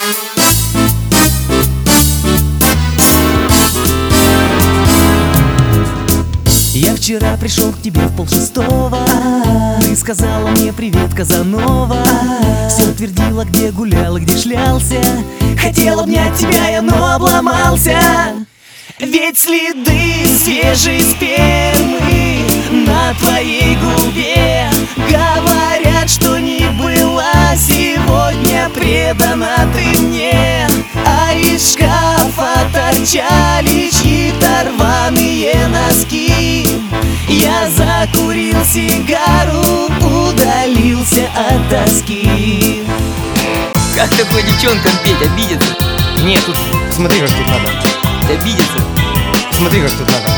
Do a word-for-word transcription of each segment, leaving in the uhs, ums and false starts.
Я вчера пришел к тебе в полшестого. Ты сказала мне привет, Казанова. Все твердила, где гулял и где шлялся. Хотел обнять тебя я, но обломался. Ведь следы свежей спермы на твоей губе говорят, что не была сегодня предана ты мне. А из шкафа торчали чьи-то рваные носки. Я закурил сигару, удалился от тоски. Как такой девчонкам петь, обидеться? Нет, тут смотри, как тут надо. Обидеться? Смотри, как тут надо.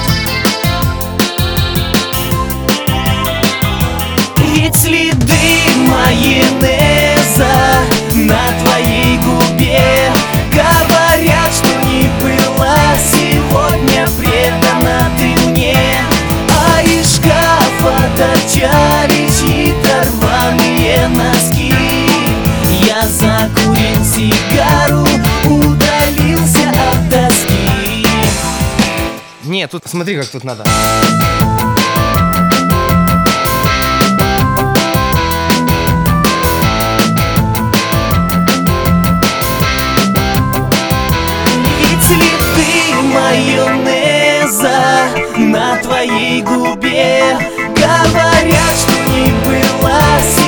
Ведь следы майонеза на твоей губе говорят, что не была сегодня предана ты мне. А из шкафа торчали чьи-то рваные носки. Я закурил сигару, удалился от тоски. Нет, тут смотри, как тут надо. Ведь следы майонеза на твоей губе говорят, что не была сегодня